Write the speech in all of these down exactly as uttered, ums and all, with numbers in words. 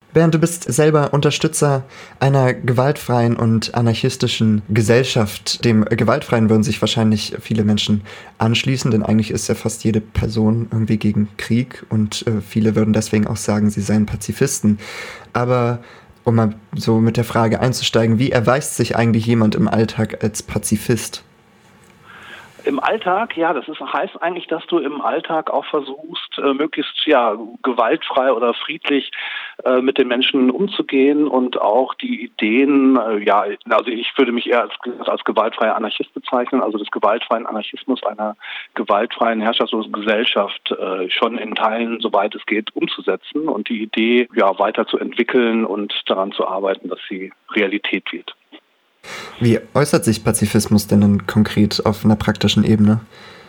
Bernd, du bist selber Unterstützer einer gewaltfreien und anarchistischen Gesellschaft. Dem Gewaltfreien würden sich wahrscheinlich viele Menschen anschließen, denn eigentlich ist ja fast jede Person irgendwie gegen Krieg und äh, viele würden deswegen auch sagen, sie seien Pazifisten. Aber um mal so mit der Frage einzusteigen, wie erweist sich eigentlich jemand im Alltag als Pazifist? Im Alltag, ja, das ist, heißt eigentlich, dass du im Alltag auch versuchst, äh, möglichst ja gewaltfrei oder friedlich äh, mit den Menschen umzugehen und auch die Ideen, äh, ja, also ich würde mich eher als, als gewaltfreier Anarchist bezeichnen, also des gewaltfreien Anarchismus einer gewaltfreien, herrschaftslosen Gesellschaft äh, schon in Teilen, soweit es geht, umzusetzen und die Idee ja weiterzuentwickeln und daran zu arbeiten, dass sie Realität wird. Wie äußert sich Pazifismus denn dann konkret auf einer praktischen Ebene?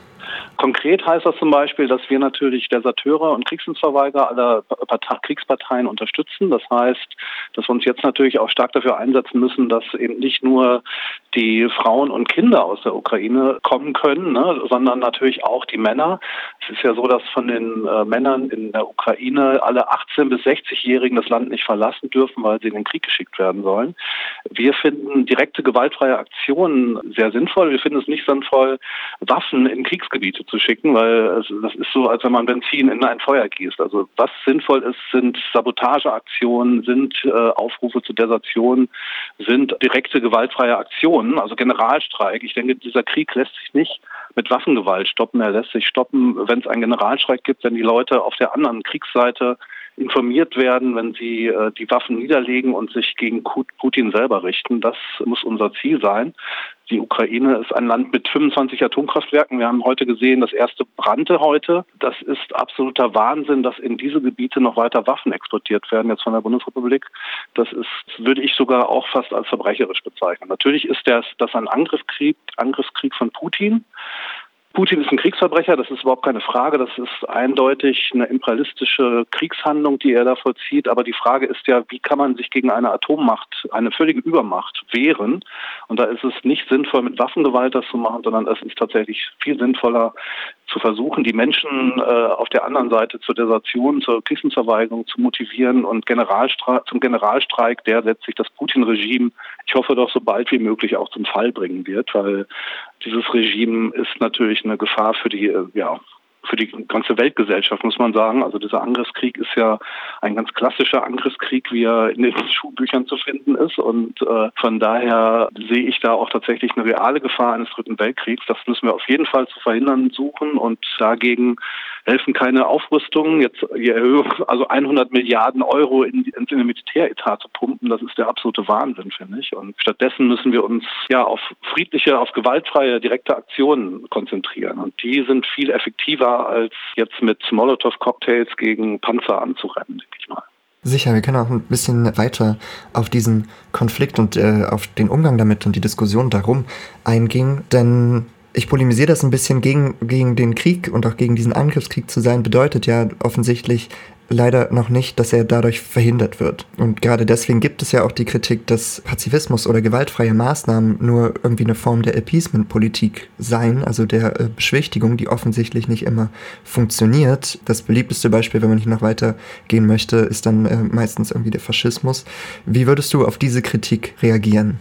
Konkret heißt das zum Beispiel, dass wir natürlich Deserteure und Kriegsdienstverweigerer aller Kriegsparteien unterstützen. Das heißt, dass wir uns jetzt natürlich auch stark dafür einsetzen müssen, dass eben nicht nur die Frauen und Kinder aus der Ukraine kommen können, ne, sondern natürlich auch die Männer. Es ist ja so, dass von den äh, Männern in der Ukraine alle achtzehn- bis sechzig-Jährigen das Land nicht verlassen dürfen, weil sie in den Krieg geschickt werden sollen. Wir finden direkte gewaltfreie Aktionen sehr sinnvoll. Wir finden es nicht sinnvoll, Waffen in Kriegsgebiete zu schicken, weil es, das ist so, als wenn man Benzin in ein Feuer gießt. Also was sinnvoll ist, sind Sabotageaktionen, sind äh, Aufrufe zur Desertion, sind direkte gewaltfreie Aktionen, also Generalstreik. Ich denke, dieser Krieg lässt sich nicht mit Waffengewalt stoppen. Er lässt sich stoppen, wenn es einen Generalstreik gibt, wenn die Leute auf der anderen Kriegsseite informiert werden, wenn sie äh, die Waffen niederlegen und sich gegen Putin selber richten. Das muss unser Ziel sein. Die Ukraine ist ein Land mit fünfundzwanzig Atomkraftwerken. Wir haben heute gesehen, das erste brannte heute. Das ist absoluter Wahnsinn, dass in diese Gebiete noch weiter Waffen exportiert werden, jetzt von der Bundesrepublik. Das ist, würde ich sogar auch fast als verbrecherisch bezeichnen. Natürlich ist das, das ein Angriffskrieg, Angriffskrieg von Putin. Putin ist ein Kriegsverbrecher, das ist überhaupt keine Frage. Das ist eindeutig eine imperialistische Kriegshandlung, die er da vollzieht. Aber die Frage ist ja, wie kann man sich gegen eine Atommacht, eine völlige Übermacht wehren? Und da ist es nicht sinnvoll, mit Waffengewalt das zu machen, sondern es ist tatsächlich viel sinnvoller, zu versuchen, die Menschen äh, auf der anderen Seite zur Desertion, zur Kriegsdienstverweigerung zu motivieren und Generalstre- zum Generalstreik, der letztlich das Putin-Regime, ich hoffe doch so bald wie möglich auch zum Fall bringen wird, weil dieses Regime ist natürlich eine Gefahr für die, äh, ja, für die ganze Weltgesellschaft, muss man sagen. Also dieser Angriffskrieg ist ja ein ganz klassischer Angriffskrieg, wie er in den Schulbüchern zu finden ist. Und äh, von daher sehe ich da auch tatsächlich eine reale Gefahr eines Dritten Weltkriegs. Das müssen wir auf jeden Fall zu verhindern suchen. Und dagegen helfen keine Aufrüstungen. Jetzt die Erhöhung, also hundert Milliarden Euro in, in den Militäretat zu pumpen, das ist der absolute Wahnsinn, finde ich. Und stattdessen müssen wir uns ja auf friedliche, auf gewaltfreie, direkte Aktionen konzentrieren. Und die sind viel effektiver, als jetzt mit Molotow-Cocktails gegen Panzer anzurennen, denke ich mal. Sicher, wir können auch ein bisschen weiter auf diesen Konflikt und äh, auf den Umgang damit und die Diskussion darum eingehen, denn ich polemisiere das ein bisschen gegen, gegen den Krieg und auch gegen diesen Angriffskrieg zu sein, bedeutet ja offensichtlich leider noch nicht, dass er dadurch verhindert wird. Und gerade deswegen gibt es ja auch die Kritik, dass Pazifismus oder gewaltfreie Maßnahmen nur irgendwie eine Form der Appeasement-Politik seien, also der äh, Beschwichtigung, die offensichtlich nicht immer funktioniert. Das beliebteste Beispiel, wenn man nicht noch weiter gehen möchte, ist dann äh, meistens irgendwie der Faschismus. Wie würdest du auf diese Kritik reagieren?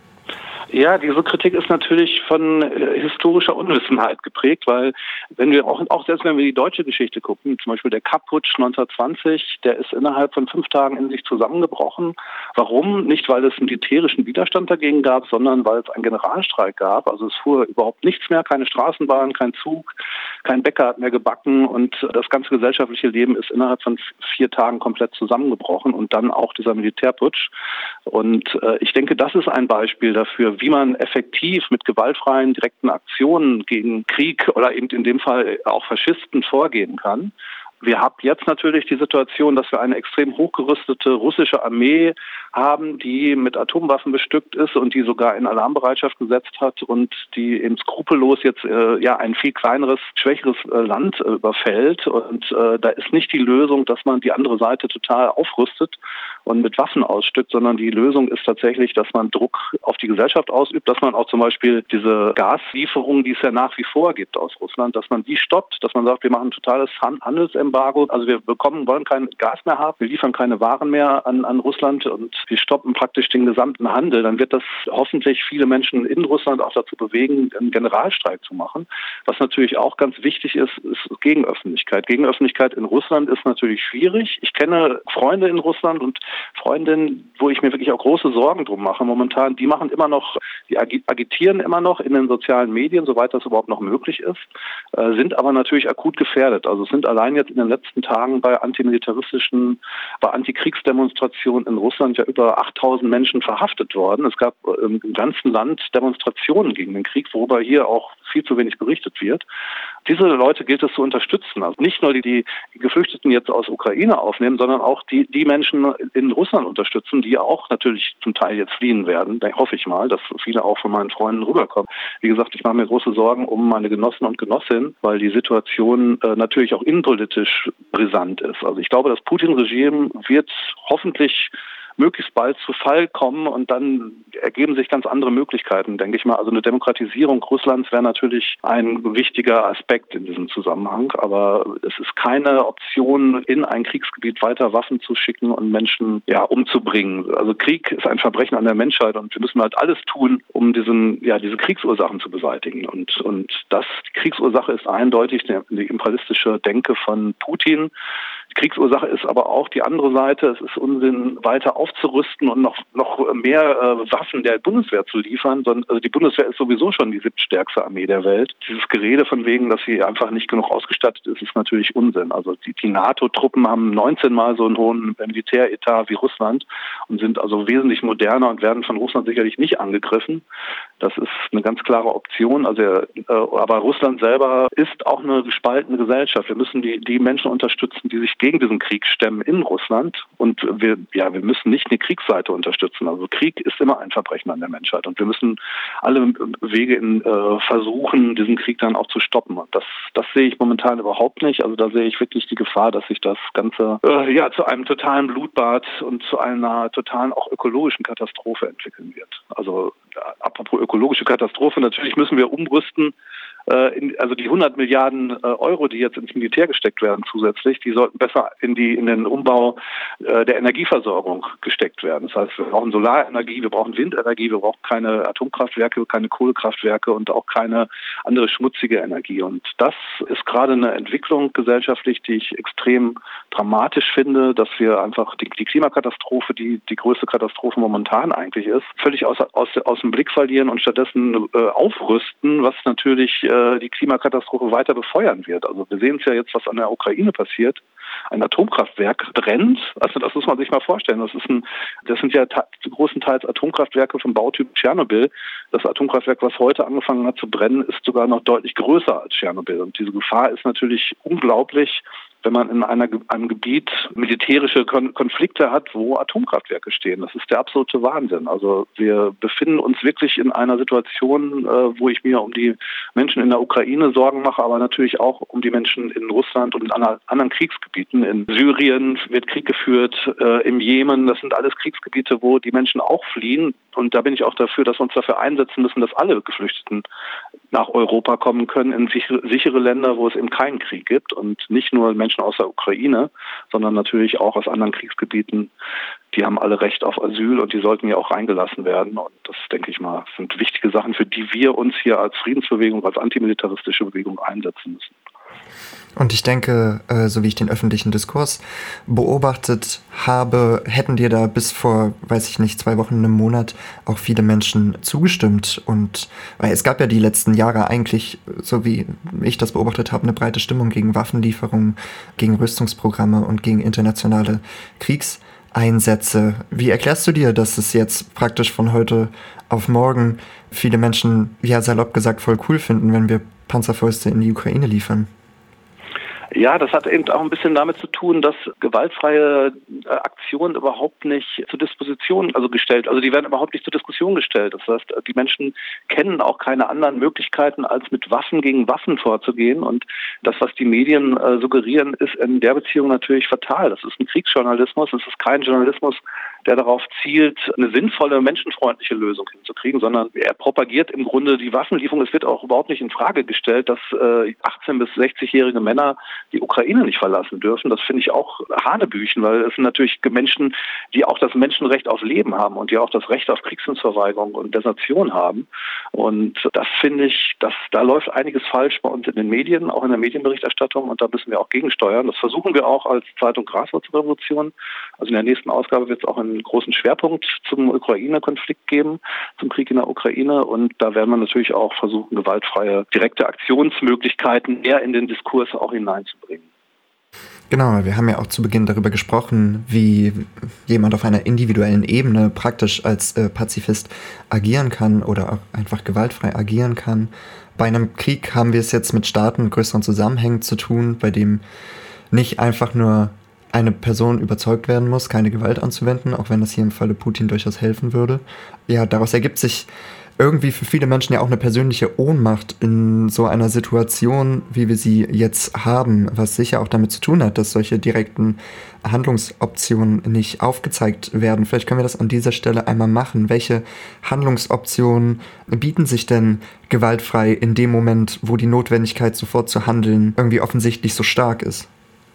Ja, diese Kritik ist natürlich von äh, historischer Unwissenheit geprägt, weil wenn wir auch, auch selbst wenn wir die deutsche Geschichte gucken, zum Beispiel der Kapp-Putsch neunzehnhundertzwanzig, der ist innerhalb von fünf Tagen in sich zusammengebrochen. Warum? Nicht, weil es militärischen Widerstand dagegen gab, sondern weil es einen Generalstreik gab. Also es fuhr überhaupt nichts mehr, keine Straßenbahn, kein Zug, kein Bäcker hat mehr gebacken und das ganze gesellschaftliche Leben ist innerhalb von vier Tagen komplett zusammengebrochen und dann auch dieser Militärputsch. Und äh, ich denke, das ist ein Beispiel dafür, wie man effektiv mit gewaltfreien, direkten Aktionen gegen Krieg oder eben in dem Fall auch Faschisten vorgehen kann. Wir haben jetzt natürlich die Situation, dass wir eine extrem hochgerüstete russische Armee haben, die mit Atomwaffen bestückt ist und die sogar in Alarmbereitschaft gesetzt hat und die eben skrupellos jetzt äh, ja ein viel kleineres, schwächeres äh, Land äh, überfällt. Und äh, da ist nicht die Lösung, dass man die andere Seite total aufrüstet und mit Waffen ausstückt, sondern die Lösung ist tatsächlich, dass man Druck auf die Gesellschaft ausübt, dass man auch zum Beispiel diese Gaslieferungen, die es ja nach wie vor gibt aus Russland, dass man die stoppt, dass man sagt, wir machen ein totales Handelsembargo, also wir bekommen, wollen kein Gas mehr haben, wir liefern keine Waren mehr an, an Russland und wir stoppen praktisch den gesamten Handel, dann wird das hoffentlich viele Menschen in Russland auch dazu bewegen, einen Generalstreik zu machen. Was natürlich auch ganz wichtig ist, ist Gegenöffentlichkeit. Gegenöffentlichkeit in Russland ist natürlich schwierig. Ich kenne Freunde in Russland und Freundinnen, wo ich mir wirklich auch große Sorgen drum mache momentan. Die machen immer noch, die agitieren immer noch in den sozialen Medien, soweit das überhaupt noch möglich ist, äh, sind aber natürlich akut gefährdet. Also es sind allein jetzt in den letzten Tagen bei antimilitaristischen, bei Antikriegsdemonstrationen in Russland ja über achttausend Menschen verhaftet worden. Es gab im ganzen Land Demonstrationen gegen den Krieg, worüber hier auch viel zu wenig berichtet wird. Diese Leute gilt es zu unterstützen. Also nicht nur die, die Geflüchteten jetzt aus Ukraine aufnehmen, sondern auch die, die Menschen in Russland unterstützen, die auch natürlich zum Teil jetzt fliehen werden. Da hoffe ich mal, dass viele auch von meinen Freunden rüberkommen. Wie gesagt, ich mache mir große Sorgen um meine Genossen und Genossinnen, weil die Situation äh, natürlich auch innenpolitisch brisant ist. Also ich glaube, das Putin-Regime wird hoffentlich möglichst bald zu Fall kommen und dann ergeben sich ganz andere Möglichkeiten, denke ich mal. Also eine Demokratisierung Russlands wäre natürlich ein wichtiger Aspekt in diesem Zusammenhang, aber es ist keine Option, in ein Kriegsgebiet weiter Waffen zu schicken und Menschen ja umzubringen. Also Krieg ist ein Verbrechen an der Menschheit und wir müssen halt alles tun, um diesen ja diese Kriegsursachen zu beseitigen. Und und das die Kriegsursache ist eindeutig die, die imperialistische Denke von Putin. Die Kriegsursache ist aber auch die andere Seite. Es ist Unsinn, weiter aufzurüsten und noch noch mehr äh, Waffen der Bundeswehr zu liefern. Sondern, also die Bundeswehr ist sowieso schon die siebtstärkste Armee der Welt. Dieses Gerede von wegen, dass sie einfach nicht genug ausgestattet ist, ist natürlich Unsinn. Also die, die NATO-Truppen haben neunzehn Mal so einen hohen Militäretat wie Russland und sind also wesentlich moderner und werden von Russland sicherlich nicht angegriffen. Das ist eine ganz klare Option. Also, äh, aber Russland selber ist auch eine gespaltene Gesellschaft. Wir müssen die, die Menschen unterstützen, die sich gegen diesen Krieg stemmen in Russland. Und wir, ja, wir müssen nicht eine Kriegsseite unterstützen. Also Krieg ist immer ein Verbrechen an der Menschheit. Und wir müssen alle Wege in, äh, versuchen, diesen Krieg dann auch zu stoppen. Und das, das sehe ich momentan überhaupt nicht. Also da sehe ich wirklich die Gefahr, dass sich das Ganze äh, ja zu einem totalen Blutbad und zu einer totalen auch ökologischen Katastrophe entwickeln wird. Also apropos ökologische Katastrophe, natürlich müssen wir umrüsten. Äh, in, also die hundert Milliarden äh, Euro, die jetzt ins Militär gesteckt werden zusätzlich, die sollten besser in die in den Umbau äh, der Energieversorgung gesteckt werden. Das heißt, wir brauchen Solarenergie, wir brauchen Windenergie, wir brauchen keine Atomkraftwerke, keine Kohlekraftwerke und auch keine andere schmutzige Energie. Und das ist gerade eine Entwicklung gesellschaftlich, die ich extrem dramatisch finde, dass wir einfach die, die Klimakatastrophe, die die größte Katastrophe momentan eigentlich ist, völlig aus, aus, aus dem Blick verlieren und stattdessen äh, aufrüsten, was natürlich äh, die Klimakatastrophe weiter befeuern wird. Also wir sehen es ja jetzt, was an der Ukraine passiert. Ein Atomkraftwerk brennt. Also das muss man sich mal vorstellen. Das ist ein, das sind ja ta- zu großen Teils Atomkraftwerke vom Bautyp Tschernobyl. Das Atomkraftwerk, was heute angefangen hat zu brennen, ist sogar noch deutlich größer als Tschernobyl. Und diese Gefahr ist natürlich unglaublich, wenn man in einer, einem Gebiet militärische Kon- Konflikte hat, wo Atomkraftwerke stehen. Das ist der absolute Wahnsinn. Also wir befinden uns wirklich in einer Situation, äh, wo ich mir um die Menschen in der Ukraine Sorgen mache, aber natürlich auch um die Menschen in Russland und in anderen, anderen Kriegsgebieten. In Syrien wird Krieg geführt, äh, im Jemen. Das sind alles Kriegsgebiete, wo die Menschen auch fliehen. Und da bin ich auch dafür, dass wir uns dafür einsetzen müssen, dass alle Geflüchteten nach Europa kommen können, in sichere, sichere Länder, wo es eben keinen Krieg gibt und nicht nur Menschen aus der Ukraine, sondern natürlich auch aus anderen Kriegsgebieten. Die haben alle Recht auf Asyl und die sollten ja auch reingelassen werden. Und das, denke ich mal, sind wichtige Sachen, für die wir uns hier als Friedensbewegung, als antimilitaristische Bewegung einsetzen müssen. Und ich denke, äh, so wie ich den öffentlichen Diskurs beobachtet habe, hätten dir da bis vor, weiß ich nicht, zwei Wochen, einem Monat auch viele Menschen zugestimmt. Und weil es gab ja die letzten Jahre eigentlich, so wie ich das beobachtet habe, eine breite Stimmung gegen Waffenlieferungen, gegen Rüstungsprogramme und gegen internationale Kriegseinsätze. Wie erklärst du dir, dass es jetzt praktisch von heute auf morgen viele Menschen, ja salopp gesagt, voll cool finden, wenn wir Panzerfäuste in die Ukraine liefern? Ja, das hat eben auch ein bisschen damit zu tun, dass gewaltfreie äh, Aktionen überhaupt nicht zur Disposition also gestellt, also die werden überhaupt nicht zur Diskussion gestellt. Das heißt, die Menschen kennen auch keine anderen Möglichkeiten, als mit Waffen gegen Waffen vorzugehen. Und das, was die Medien äh, suggerieren, ist in der Beziehung natürlich fatal. Das ist ein Kriegsjournalismus, es ist kein Journalismus, der darauf zielt, eine sinnvolle, menschenfreundliche Lösung hinzukriegen, sondern er propagiert im Grunde die Waffenlieferung. Es wird auch überhaupt nicht in Frage gestellt, dass äh, achtzehn- bis sechzigjährige Männer die Ukraine nicht verlassen dürfen. Das finde ich auch Hanebüchen, weil es sind natürlich Menschen, die auch das Menschenrecht auf Leben haben und die auch das Recht auf Kriegsdienstverweigerung und Desertion haben. Und das finde ich, dass da läuft einiges falsch bei uns in den Medien, auch in der Medienberichterstattung, und da müssen wir auch gegensteuern. Das versuchen wir auch als Zeitung Graswurzelrevolution. Also in der nächsten Ausgabe wird es auch einen großen Schwerpunkt zum Ukraine-Konflikt geben, zum Krieg in der Ukraine, und da werden wir natürlich auch versuchen, gewaltfreie, direkte Aktionsmöglichkeiten mehr in den Diskurs auch hineinzubringen. Genau, wir haben ja auch zu Beginn darüber gesprochen, wie jemand auf einer individuellen Ebene praktisch als äh, Pazifist agieren kann oder auch einfach gewaltfrei agieren kann. Bei einem Krieg haben wir es jetzt mit Staaten mit größeren Zusammenhängen zu tun, bei dem nicht einfach nur eine Person überzeugt werden muss, keine Gewalt anzuwenden, auch wenn das hier im Falle Putin durchaus helfen würde. Ja, daraus ergibt sich irgendwie für viele Menschen ja auch eine persönliche Ohnmacht in so einer Situation, wie wir sie jetzt haben, was sicher auch damit zu tun hat, dass solche direkten Handlungsoptionen nicht aufgezeigt werden. Vielleicht können wir das an dieser Stelle einmal machen. Welche Handlungsoptionen bieten sich denn gewaltfrei in dem Moment, wo die Notwendigkeit sofort zu handeln irgendwie offensichtlich so stark ist?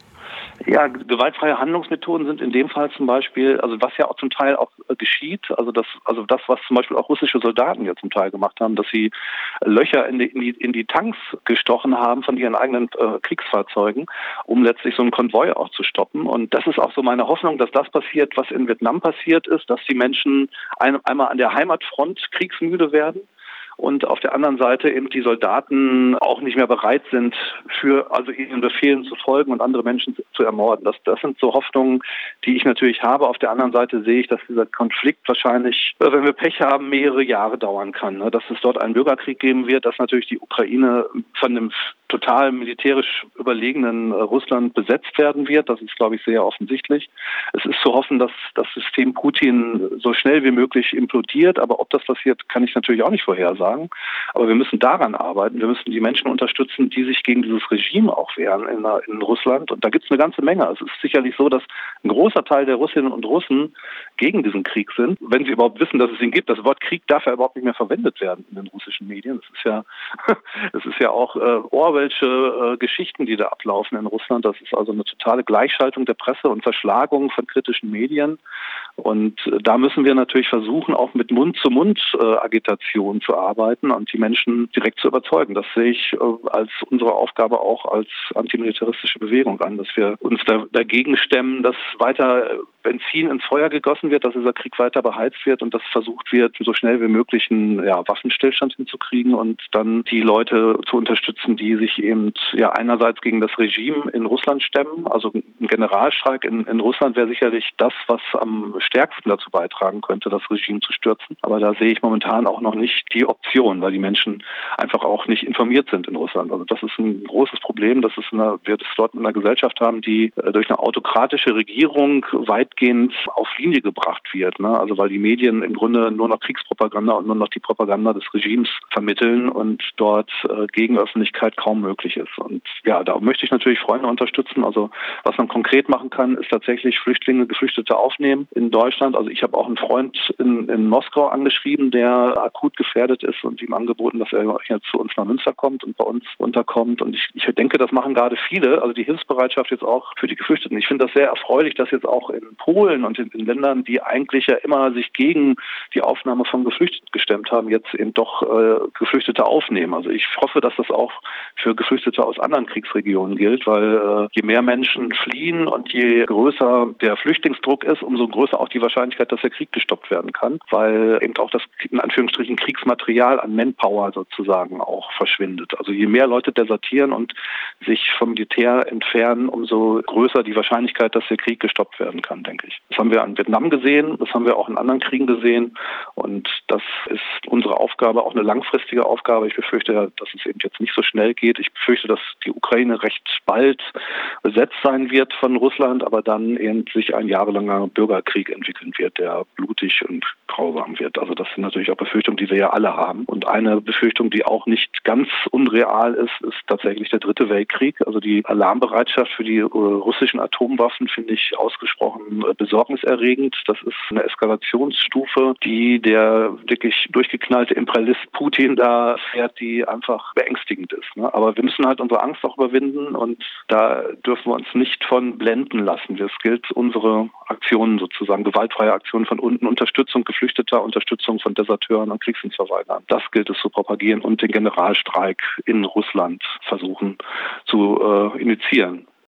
Ja, gewaltfreie Handlungsmethoden sind in dem Fall zum Beispiel, also was ja auch zum Teil auch äh, geschieht, also das, also das, was zum Beispiel auch russische Soldaten ja zum Teil gemacht haben, dass sie Löcher in die, in die, in die Tanks gestochen haben von ihren eigenen äh, Kriegsfahrzeugen, um letztlich so einen Konvoi auch zu stoppen. Und das ist auch so meine Hoffnung, dass das passiert, was in Vietnam passiert ist, dass die Menschen ein, einmal an der Heimatfront kriegsmüde werden. Und auf der anderen Seite eben die Soldaten auch nicht mehr bereit sind, für also ihren Befehlen zu folgen und andere Menschen zu ermorden. Das, das sind so Hoffnungen, die ich natürlich habe. Auf der anderen Seite sehe ich, dass dieser Konflikt wahrscheinlich, wenn wir Pech haben, mehrere Jahre dauern kann. Dass es dort einen Bürgerkrieg geben wird, dass natürlich die Ukraine von dem total militärisch überlegenen Russland besetzt werden wird. Das ist, glaube ich, sehr offensichtlich. Es ist zu hoffen, dass das System Putin so schnell wie möglich implodiert. Aber ob das passiert, kann ich natürlich auch nicht vorhersagen. Aber wir müssen daran arbeiten. Wir müssen die Menschen unterstützen, die sich gegen dieses Regime auch wehren in, in Russland. Und da gibt es eine ganze Menge. Es ist sicherlich so, dass ein großer Teil der Russinnen und Russen gegen diesen Krieg sind, wenn sie überhaupt wissen, dass es ihn gibt. Das Wort Krieg darf ja überhaupt nicht mehr verwendet werden in den russischen Medien. Das ist ja, das ist ja auch äh, Orwellsche äh, Geschichten, die da ablaufen in Russland. Das ist also eine totale Gleichschaltung der Presse und Zerschlagung von kritischen Medien. Und äh, da müssen wir natürlich versuchen, auch mit Mund-zu-Mund-Agitation äh, zu arbeiten und die Menschen direkt zu überzeugen. Das sehe ich äh, als unsere Aufgabe auch als antimilitaristische Bewegung an, dass wir uns da, dagegen stemmen, dass weiter Benzin ins Feuer gegossen wird, dass dieser Krieg weiter beheizt wird und dass versucht wird, so schnell wie möglich einen ja, Waffenstillstand hinzukriegen und dann die Leute zu unterstützen, die sich eben ja einerseits gegen das Regime in Russland stemmen. Also ein Generalstreik in, in Russland wäre sicherlich das, was am stärksten dazu beitragen könnte, das Regime zu stürzen. Aber da sehe ich momentan auch noch nicht die Option, weil die Menschen einfach auch nicht informiert sind in Russland. Also das ist ein großes Problem, dass es eine, wir das dort in einer Gesellschaft haben, die äh, durch eine autokratische Regierung weitgehend auf Linie gebracht wird. Ne? Also weil die Medien im Grunde nur noch Kriegspropaganda und nur noch die Propaganda des Regimes vermitteln und dort äh, Gegenöffentlichkeit kaum möglich ist. Und ja, da möchte ich natürlich Freunde unterstützen. Also was man konkret machen kann, ist tatsächlich Flüchtlinge, Geflüchtete aufnehmen in Deutschland. Also ich habe auch einen Freund in, in Moskau angeschrieben, der akut gefährdet ist und ihm angeboten, dass er jetzt zu uns nach Münster kommt und bei uns unterkommt. Und ich, ich denke, das machen gerade viele. Also die Hilfsbereitschaft jetzt auch für die Geflüchteten. Ich finde das sehr erfreulich, dass jetzt auch in Polen und in, in Ländern, die eigentlich ja immer sich gegen die Aufnahme von Geflüchteten gestemmt haben, jetzt eben doch äh, Geflüchtete aufnehmen. Also ich hoffe, dass das auch für Geflüchtete aus anderen Kriegsregionen gilt, weil äh, je mehr Menschen fliehen und je größer der Flüchtlingsdruck ist, umso größer auch die Wahrscheinlichkeit, dass der Krieg gestoppt werden kann, weil eben auch das in Anführungsstrichen Kriegsmaterial an Manpower sozusagen auch verschwindet. Also je mehr Leute desertieren und sich vom Militär entfernen, umso größer die Wahrscheinlichkeit, dass der Krieg gestoppt werden kann, denke ich. Das haben wir an Vietnam gesehen, das haben wir auch in anderen Kriegen gesehen Und das ist unsere Aufgabe, auch eine langfristige Aufgabe. Ich befürchte, dass es eben jetzt nicht so schnell geht. Ich befürchte, dass die Ukraine recht bald besetzt sein wird von Russland, aber dann eben sich ein jahrelanger Bürgerkrieg entwickeln wird, der blutig und grausam wird. Also das sind natürlich auch Befürchtungen, die wir ja alle haben. Und eine Befürchtung, die auch nicht ganz unreal ist, ist tatsächlich der dritte Weltkrieg. Also die Alarmbereitschaft für die äh, russischen Atomwaffen finde ich ausgesprochen äh, besorgniserregend. Das ist eine Eskalationsstufe, die der wirklich durchgeknallte Imperialist Putin da fährt, die einfach beängstigend ist. Ne? Aber wir müssen halt unsere Angst auch überwinden und da dürfen wir uns nicht von blenden lassen. Es gilt, unsere Aktionen sozusagen, gewaltfreie Aktionen von unten, Unterstützung Geflüchteter, Unterstützung von Deserteuren und Kriegsdienstverweigern. Das gilt es zu propagieren und den Generalstreik in Russland versuchen zu äh, initiieren.